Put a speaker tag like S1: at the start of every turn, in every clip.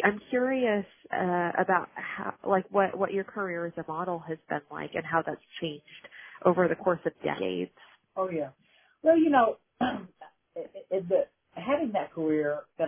S1: I'm curious about how, like, what your career as a model has been like, and how that's changed over the course of decades.
S2: Oh yeah. Well, having that career that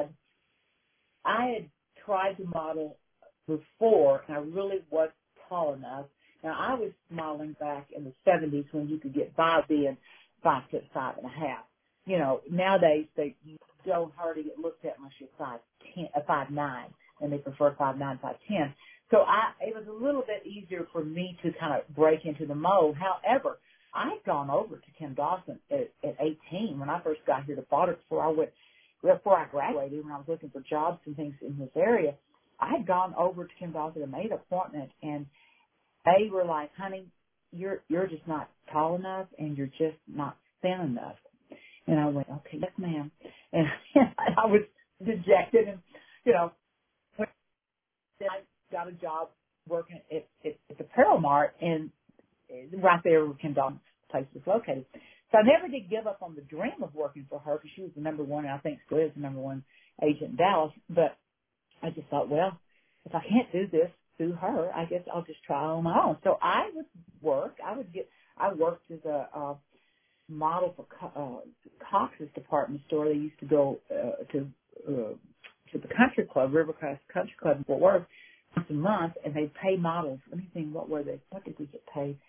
S2: I had tried to model before, and I really wasn't tall enough. Now, I was modeling back in the 70s when you could get by being 5'5.5". Nowadays you don't hardly get looked at unless you're 5'9", and they prefer 5'9", 5'10". So it was a little bit easier for me to kind of break into the mold. However, I had gone over to Kim Dawson at 18 when I first got here to Baltimore before I graduated, when I was looking for jobs and things in this area. I had gone over to Kim Dawson and made an appointment, and they were like, "Honey, you're just not tall enough, and you're just not thin enough." And I went, "Okay, yes, ma'am." And I was dejected, and when I got a job working at the Apparel Mart, and right there where Kim Dawson's place was located. So I never did give up on the dream of working for her, because she was the number one, and I think still is the number one agent in Dallas. But I just thought, well, if I can't do this through her, I guess I'll just try on my own. So I would work. I worked as a model for Cox's department store. They used to go to the country club, Rivercrest Country Club in Fort Worth, once a month, and they'd pay models. Let me think, what were they? What did we get paid?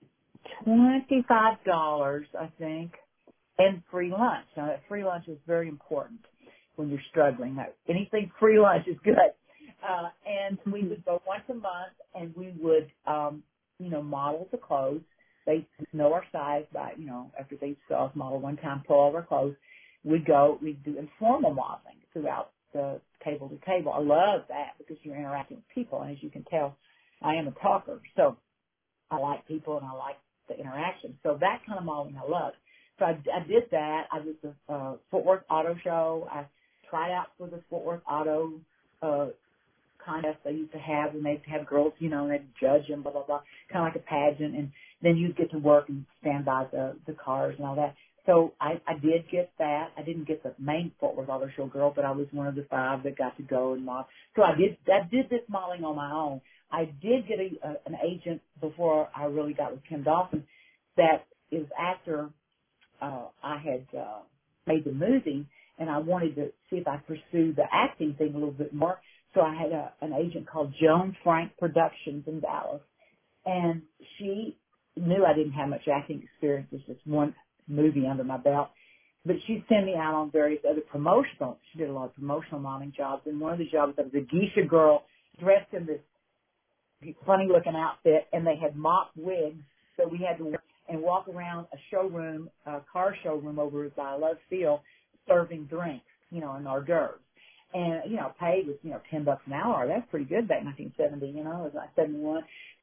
S2: $25, I think, and free lunch. Now, that free lunch is very important when you're struggling. Anything free lunch is good. And we would go once a month, and we would, model the clothes. They know our size by, after they saw us model one time, pull all our clothes. We'd do informal modeling throughout the table to table. I love that because you're interacting with people, and as you can tell, I am a talker. So I like people, and I like the interaction. So that kind of modeling I love. So I did that. I did the Fort Worth Auto Show. I tried out for the Fort Worth Auto contest they used to have, and they'd have girls, and they'd judge them, blah, blah, blah, kind of like a pageant. And then you'd get to work and stand by the cars and all that. So I did get that. I didn't get the main Fort Worth Auto Show girl, but I was one of the 5 that got to go and model. So I did this modeling on my own. I did get an agent before I really got with Kim Dawson. That is after I had made the movie, and I wanted to see if I pursued the acting thing a little bit more. So I had an agent called Joan Frank Productions in Dallas, and she knew I didn't have much acting experience. It's just one movie under my belt. But she'd send me out on various other she did a lot of promotional modeling jobs, and one of the jobs, I was a geisha girl dressed in this funny looking outfit, and they had mop wigs, so we had to wear and walk around a car showroom over by Love Field serving drinks, and hors d'oeuvres. And, pay was, $10 an hour. That's pretty good back in 1970, it was like 71.